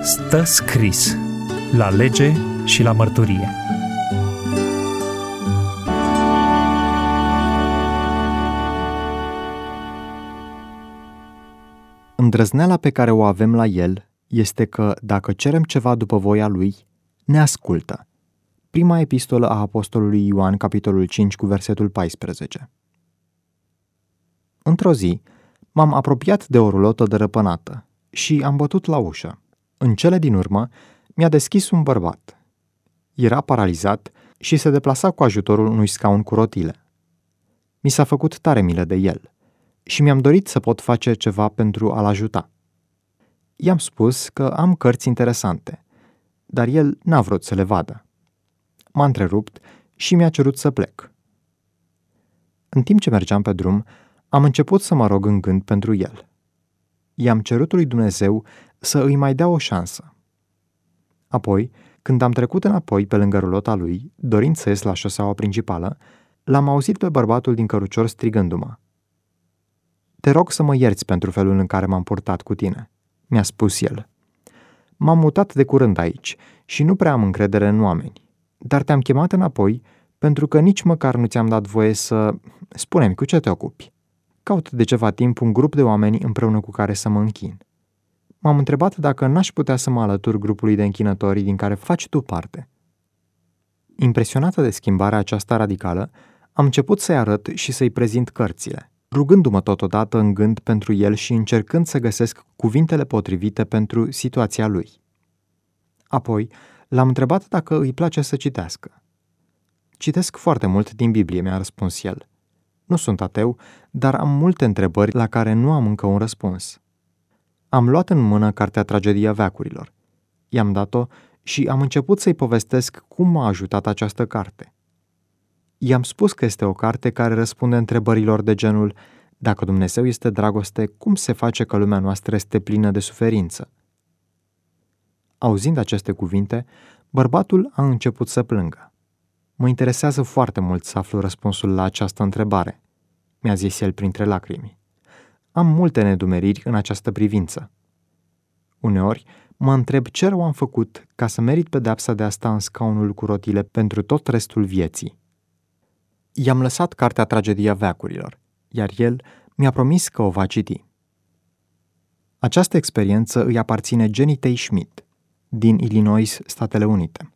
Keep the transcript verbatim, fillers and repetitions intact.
Stă scris la lege și la mărturie. Îndrăzneala pe care o avem la El este că, dacă cerem ceva după voia Lui, ne ascultă. Prima epistolă a apostolului Ioan, capitolul cinci, cu versetul paisprezece. Într-o zi, m-am apropiat de o rulotă dărăpânată și am bătut la ușă. În cele din urmă, mi-a deschis un bărbat. Era paralizat și se deplasa cu ajutorul unui scaun cu rotile. Mi s-a făcut tare milă de el și mi-am dorit să pot face ceva pentru a-l ajuta. I-am spus că am cărți interesante, dar el n-a vrut să le vadă. M-a întrerupt și mi-a cerut să plec. În timp ce mergeam pe drum, am început să mă rog în gând pentru el. I-am cerut lui Dumnezeu să îi mai dea o șansă. Apoi, când am trecut înapoi pe lângă rulota lui, dorind să ies la șoseaua principală, l-am auzit pe bărbatul din cărucior strigându-mă: "Te rog să mă ierți pentru felul în care m-am purtat cu tine," mi-a spus el. "M-am mutat de curând aici și nu prea am încredere în oameni, dar te-am chemat înapoi pentru că nici măcar nu ți-am dat voie să... Spune-mi, cu ce te ocupi? Caut de ceva timp un grup de oameni împreună cu care să mă închin. M-am întrebat dacă n-aș putea să mă alătur grupului de închinători din care faci tu parte." Impresionată de schimbarea aceasta radicală, am început să-i arăt și să-i prezint cărțile, rugându-mă totodată în gând pentru el și încercând să găsesc cuvintele potrivite pentru situația lui. Apoi, l-am întrebat dacă îi place să citească. "Citesc foarte mult din Biblie," mi-a răspuns el. "Nu sunt ateu, dar am multe întrebări la care nu am încă un răspuns." Am luat în mână cartea Tragedia veacurilor. I-am dat-o și am început să-i povestesc cum m-a ajutat această carte. I-am spus că este o carte care răspunde întrebărilor de genul: dacă Dumnezeu este dragoste, cum se face că lumea noastră este plină de suferință? Auzind aceste cuvinte, bărbatul a început să plângă. "Mă interesează foarte mult să aflu răspunsul la această întrebare," mi-a zis el printre lacrimi. "Am multe nedumeriri în această privință. Uneori mă întreb ce rău am făcut ca să merit pedeapsa de a sta în scaunul cu rotile pentru tot restul vieții." I-am lăsat cartea Tragedia veacurilor, iar el mi-a promis că o va citi. Această experiență îi aparține Jenny Tay Schmidt, din Illinois, Statele Unite.